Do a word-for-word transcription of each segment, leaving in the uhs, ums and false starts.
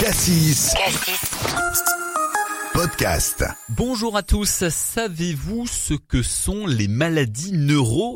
Cassis. Podcast. Bonjour à tous, savez-vous ce que sont les maladies neuro-évolutives ?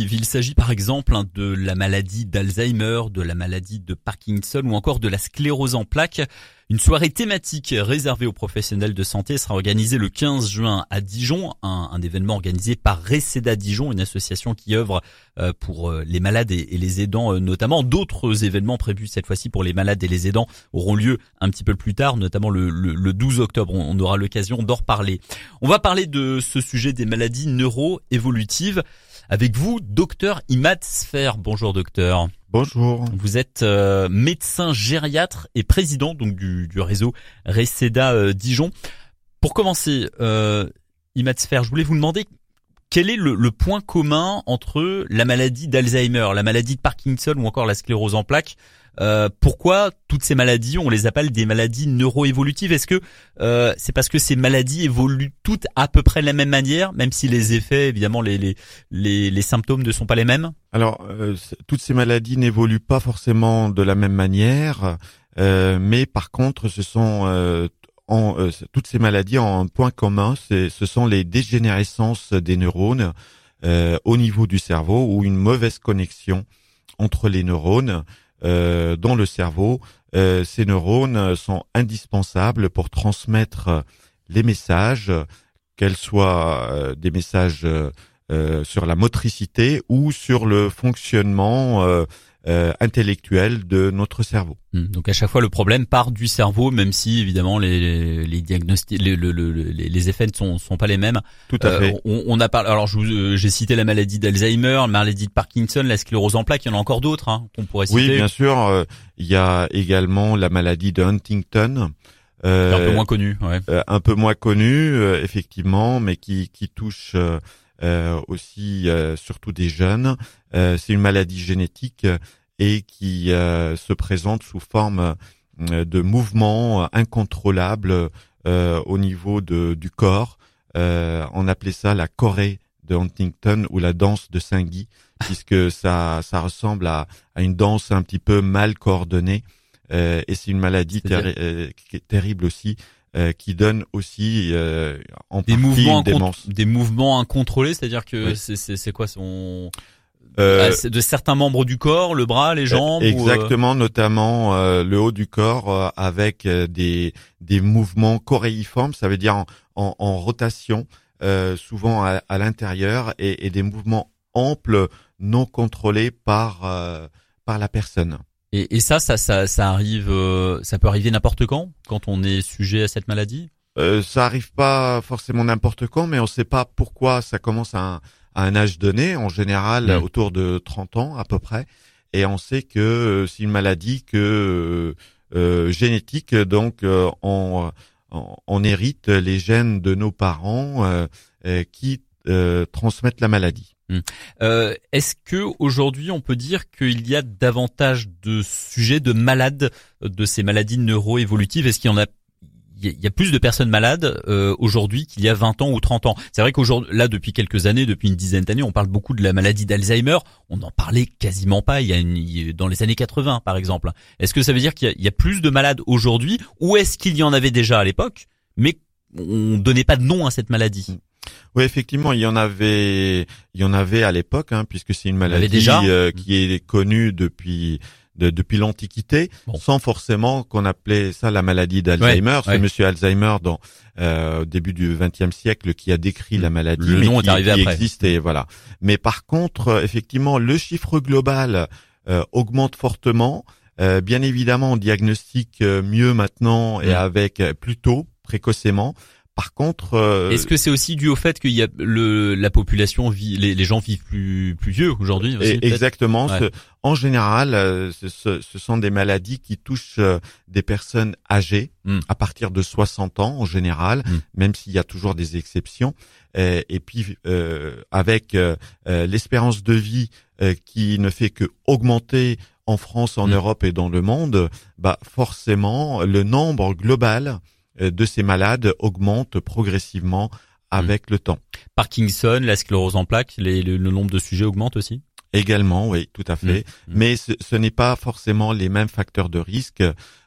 Il s'agit par exemple de la maladie d'Alzheimer, de la maladie de Parkinson ou encore de la sclérose en plaques. Une soirée thématique réservée aux professionnels de santé sera organisée le quinze juin à Dijon, un, un événement organisé par Reseda Dijon, une association qui œuvre euh, pour euh, les malades et, et les aidants euh, notamment. D'autres événements prévus cette fois-ci pour les malades et les aidants auront lieu un petit peu plus tard, notamment le, le, le douze octobre. On, on aura l'occasion d'en reparler. On va parler de ce sujet des maladies neuro-évolutives avec vous, docteur Imad Sfer. Bonjour docteur. Bonjour. Vous êtes euh, médecin gériatre et président donc du, du réseau Reseda euh, Dijon. Pour commencer, euh, Imad Sfer, je voulais vous demander quel est le, le point commun entre la maladie d'Alzheimer, la maladie de Parkinson ou encore la sclérose en plaques. Euh, pourquoi toutes ces maladies, on les appelle des maladies neuroévolutives ? Est-ce que euh, c'est parce que ces maladies évoluent toutes à peu près de la même manière, même si les effets, évidemment, les les les, les symptômes ne sont pas les mêmes ? Alors, euh, toutes ces maladies n'évoluent pas forcément de la même manière, euh, mais par contre, ce sont euh, en, euh, toutes ces maladies ont un point commun, c'est, ce sont les dégénérescences des neurones euh, au niveau du cerveau ou une mauvaise connexion entre les neurones. Euh, dans le cerveau, euh, ces neurones sont indispensables pour transmettre les messages, qu'elles soient euh, des messages euh, sur la motricité ou sur le fonctionnement euh, euh, intellectuel de notre cerveau. Donc à chaque fois le problème part du cerveau, même si évidemment les les, les diagnostics, les, le, le, les, les effets ne sont sont pas les mêmes. Tout à euh, fait. On, on a parlé. Alors je vous, j'ai cité la maladie d'Alzheimer, la maladie de Parkinson, la sclérose en plaques. Il y en a encore d'autres hein, qu'on pourrait citer. Oui, bien sûr. Euh, il y a également la maladie de Huntington. Euh, un peu moins connue. Ouais. Euh, un peu moins connue, euh, effectivement, mais qui qui touche euh, euh, aussi euh, surtout des jeunes. Euh, c'est une maladie génétique et qui euh, se présente sous forme euh, de mouvements incontrôlables euh, au niveau de, du corps. Euh, on appelait ça la chorée de Huntington ou la danse de Saint-Guy, puisque ça, ça ressemble à, à une danse un petit peu mal coordonnée. Euh, et c'est une maladie terri- euh, qui est terrible aussi, euh, qui donne aussi euh, en des partie mouvements une démence. Des mouvements incontrôlés, c'est-à-dire que oui. c'est, c'est, c'est quoi son... Euh, de certains membres du corps, le bras, les jambes. Exactement, ou euh... notamment euh, le haut du corps euh, avec euh, des des mouvements choréiformes, ça veut dire en, en, en rotation, euh, souvent à, à l'intérieur, et, et des mouvements amples, non contrôlés par euh, par la personne. Et, et ça, ça, ça, ça arrive, euh, ça peut arriver n'importe quand, quand on est sujet à cette maladie. Euh, ça arrive pas forcément n'importe quand, mais on sait pas pourquoi ça commence à un, à un âge donné, en général mmh. autour de trente ans à peu près, et on sait que euh, c'est une maladie que euh, génétique, donc euh, on, on, on hérite les gènes de nos parents euh, euh, qui euh, transmettent la maladie. Mmh. Euh, est-ce que aujourd'hui on peut dire qu'il y a davantage de sujets de malades de ces maladies neuroévolutives ? Est-ce qu'il y en a Il y a plus de personnes malades euh, aujourd'hui qu'il y a vingt ans ou trente ans. C'est vrai qu'aujourd'hui, là, depuis quelques années, depuis une dizaine d'années, on parle beaucoup de la maladie d'Alzheimer. On n'en parlait quasiment pas il y a une, dans les années quatre-vingts, par exemple. Est-ce que ça veut dire qu'il y a, il y a plus de malades aujourd'hui, ou est-ce qu'il y en avait déjà à l'époque, mais on donnait pas de nom à cette maladie ? Oui, effectivement, il y en avait, il y en avait à l'époque, hein, puisque c'est une maladie déjà euh, qui est connue depuis. De, depuis l'Antiquité, bon. sans forcément qu'on appelait ça la maladie d'Alzheimer. Ouais, c'est ouais. Monsieur Alzheimer dans euh, au début du vingtième siècle qui a décrit mmh. la maladie, le mais nom qui, est arrivé qui après. existait, voilà. Mais par contre, effectivement, le chiffre global euh, augmente fortement. Euh, bien évidemment, on diagnostique mieux maintenant et mmh. avec plus tôt, précocement. Par contre, euh, est-ce que c'est aussi dû au fait qu'il y a le la population vit, les, les gens vivent plus plus vieux aujourd'hui aussi, exactement. Ouais. Ce, en général, ce, ce, ce sont des maladies qui touchent des personnes âgées mm. à partir de soixante ans en général, mm. même s'il y a toujours des exceptions. Et, et puis euh, avec euh, l'espérance de vie euh, qui ne fait que augmenter en France, en mmh. Europe et dans le monde, bah forcément le nombre global de ces malades augmente progressivement avec mmh. le temps. Parkinson, la sclérose en plaques, les, le, le nombre de sujets augmente aussi ? Également, oui, tout à fait. Mmh. Mais ce, ce n'est pas forcément les mêmes facteurs de risque.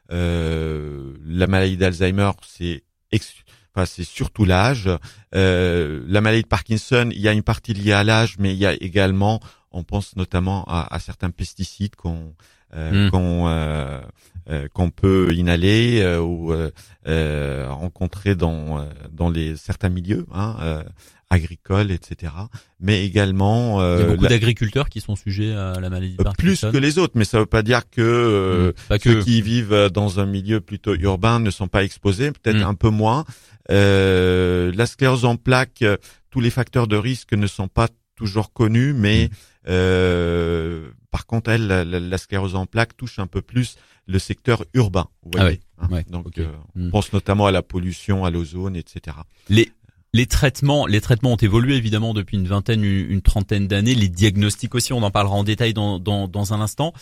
Euh, la maladie d'Alzheimer, c'est ex- enfin c'est surtout l'âge. Euh, la maladie de Parkinson, il y a une partie liée à l'âge, mais il y a également, on pense notamment à, à certains pesticides qu'on euh, mmh. qu'on euh, euh, qu'on peut inhaler euh, ou euh, euh, rencontrer dans dans les certains milieux, hein, euh, agricoles, et cetera. Mais également, euh, il y a beaucoup la... d'agriculteurs qui sont sujets à la maladie de Parkinson. Plus que les autres, mais ça veut pas dire que, euh, mmh, pas ceux que qui vivent dans un milieu plutôt urbain ne sont pas exposés, peut-être mmh. un peu moins. Euh, la sclérose en plaques, tous les facteurs de risque ne sont pas toujours connus, mais mmh. euh, par contre, elle, la, la, la sclérose en plaques touche un peu plus le secteur urbain. Vous voyez, ah ouais, hein. ouais, Donc, okay. euh, on mmh. pense notamment à la pollution, à l'ozone, et cetera. Les Les traitements, les traitements ont évolué évidemment depuis une vingtaine, une, une trentaine d'années. Les diagnostics aussi, on en parlera en détail dans dans, dans un instant.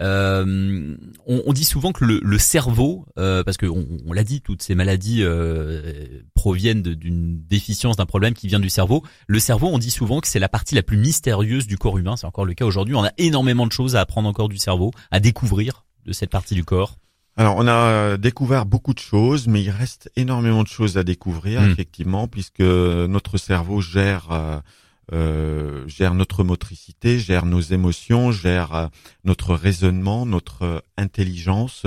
Euh, on, on dit souvent que le, le cerveau, euh, parce que on, on l'a dit, toutes ces maladies euh, proviennent de, d'une déficience, d'un problème qui vient du cerveau. Le cerveau, on dit souvent que c'est la partie la plus mystérieuse du corps humain. C'est encore le cas aujourd'hui. On a énormément de choses à apprendre encore du cerveau, à découvrir de cette partie du corps. Alors, on a découvert beaucoup de choses, mais il reste énormément de choses à découvrir, mmh. effectivement, puisque notre cerveau gère euh, euh, gère notre motricité, gère nos émotions, gère euh, notre raisonnement, notre intelligence,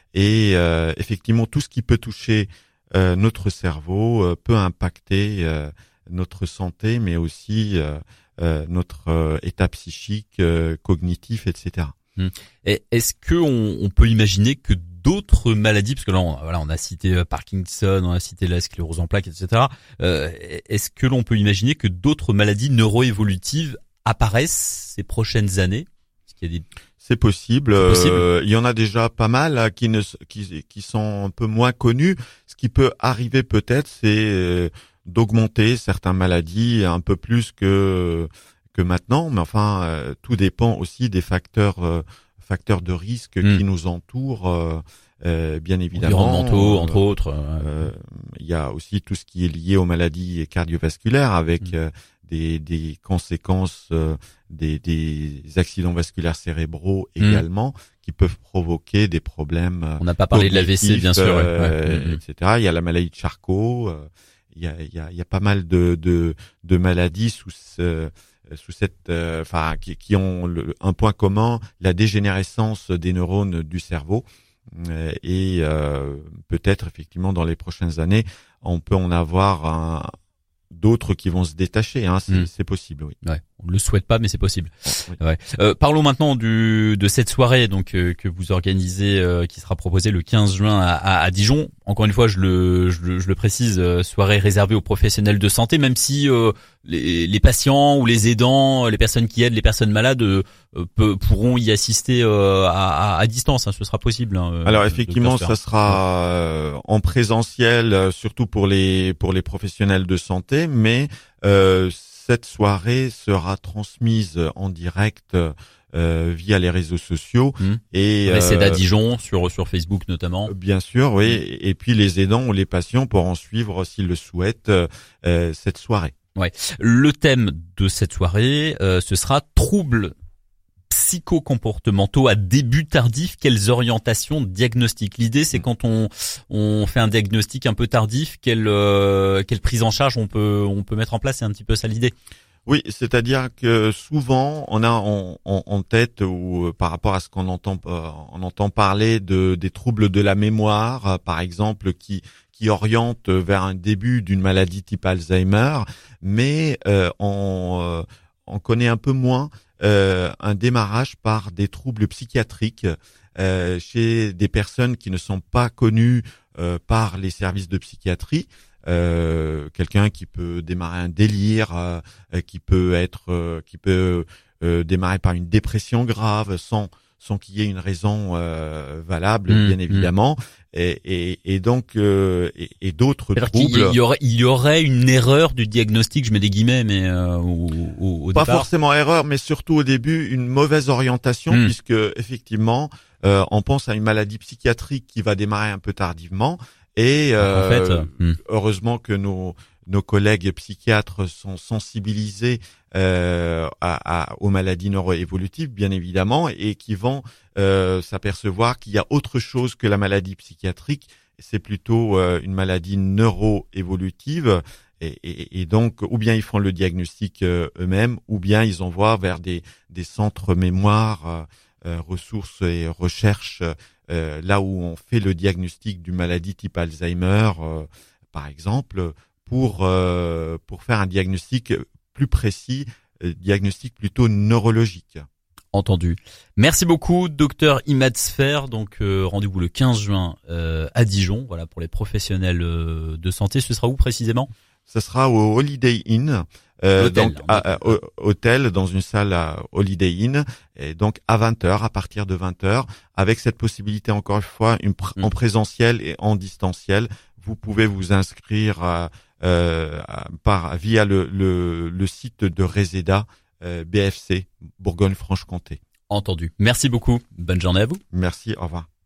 et euh, effectivement, tout ce qui peut toucher euh, notre cerveau euh, peut impacter euh, notre santé, mais aussi euh, euh, notre euh, état psychique, euh, cognitif, et cetera. Mmh. Et est-ce que on, on peut imaginer que d'autres maladies, parce que là, on, voilà, on a cité Parkinson, on a cité la sclérose en plaques, et cetera. Euh, est-ce que l'on peut imaginer que d'autres maladies neuroévolutives apparaissent ces prochaines années? Est-ce qu'il y a des... C'est possible. C'est possible. Euh, il y en a déjà pas mal là, qui ne qui qui sont un peu moins connus. Ce qui peut arriver peut-être, c'est euh, d'augmenter certaines maladies un peu plus que que maintenant. Mais enfin, euh, tout dépend aussi des facteurs. Euh, facteurs de risque mmh. qui nous entourent, euh, euh, bien évidemment. Environnementaux, euh, entre autres. Euh, il y a aussi tout ce qui est lié aux maladies cardiovasculaires, avec mmh. euh, des, des conséquences, euh, des, des accidents vasculaires cérébraux mmh. également, qui peuvent provoquer des problèmes. On n'a pas parlé de l'A V C, bien sûr, euh, ouais. et cetera. Il y a la maladie de Charcot. Euh, il y a, il y a, il y a pas mal de, de, de maladies sous ce sous cette, enfin, euh, qui, qui ont le, un point commun, la dégénérescence des neurones du cerveau, euh, et euh, peut-être effectivement dans les prochaines années, on peut en avoir un, d'autres qui vont se détacher, hein, c'est, mmh. c'est possible, oui. Ouais, on le souhaite pas, mais c'est possible. Oui. Ouais. Euh, parlons maintenant du de cette soirée donc euh, que vous organisez, euh, qui sera proposée le quinze juin à, à, à Dijon. Encore une fois, je le je le, je le précise, euh, soirée réservée aux professionnels de santé, même si euh, les, les patients ou les aidants, les personnes qui aident les personnes malades euh, peut, pourront y assister euh, à, à, à distance. Hein, ce sera possible. Hein, Alors effectivement, ça sera euh, en présentiel, surtout pour les pour les professionnels de santé, mais euh, cette soirée sera transmise en direct euh, via les réseaux sociaux. Mmh. Et euh, c'est à Dijon, sur sur Facebook notamment. Bien sûr, oui. Mmh. Et puis les aidants ou les patients pourront suivre, s'ils le souhaitent, euh, cette soirée. Ouais. Le thème de cette soirée, euh, ce sera troubles psychocomportementaux à début tardif. Quelles orientations diagnostiques? L'idée, c'est quand on on fait un diagnostic un peu tardif, quelle euh, quelle prise en charge on peut on peut mettre en place. C'est un petit peu ça l'idée. Oui, c'est-à-dire que souvent on a en, en, en tête, ou par rapport à ce qu'on entend euh, on entend parler de des troubles de la mémoire, euh, par exemple, qui qui orientent vers un début d'une maladie type Alzheimer, mais euh, on euh, on connaît un peu moins euh, un démarrage par des troubles psychiatriques euh, chez des personnes qui ne sont pas connues euh, par les services de psychiatrie. Euh, quelqu'un qui peut démarrer un délire, euh, qui peut être, euh, qui peut euh, démarrer par une dépression grave sans sans qu'il y ait une raison euh, valable, mmh, bien évidemment, mmh. et, et, et donc euh, et, et d'autres Alors troubles. Il y aurait, il y aurait une erreur du diagnostic, je mets des guillemets, mais euh, au, au, au pas départ. forcément erreur, mais surtout au début une mauvaise orientation, mmh. puisque effectivement, euh, on pense à une maladie psychiatrique qui va démarrer un peu tardivement. Et euh, en fait, euh, heureusement que nos nos collègues psychiatres sont sensibilisés euh, à, à, aux maladies neuroévolutives, bien évidemment, et qui vont euh, s'apercevoir qu'il y a autre chose que la maladie psychiatrique. C'est plutôt euh, une maladie neuroévolutive. Et, et, et donc, ou bien ils font le diagnostic euh, eux-mêmes, ou bien ils envoient vers des, des centres mémoire, euh, ressources et recherches, euh, là où on fait le diagnostic d'une maladie type Alzheimer, euh, par exemple, pour euh, pour faire un diagnostic plus précis, euh, diagnostic plutôt neurologique. Entendu. Merci beaucoup, docteur Imad Sfer. Donc euh, rendez-vous le quinze juin euh, à Dijon. Voilà, pour les professionnels euh, de santé. Ce sera où précisément ? Ce sera au Holiday Inn, euh, donc à, à, au, hôtel dans une salle à Holiday Inn, et donc à vingt heures, à partir de vingt heures, avec cette possibilité encore une fois une pr- mmh. en présentiel et en distanciel. Vous pouvez vous inscrire à, euh, à, par via le, le, le site de Reseda euh, B F C Bourgogne-Franche-Comté. Entendu. Merci beaucoup. Bonne journée à vous. Merci. Au revoir.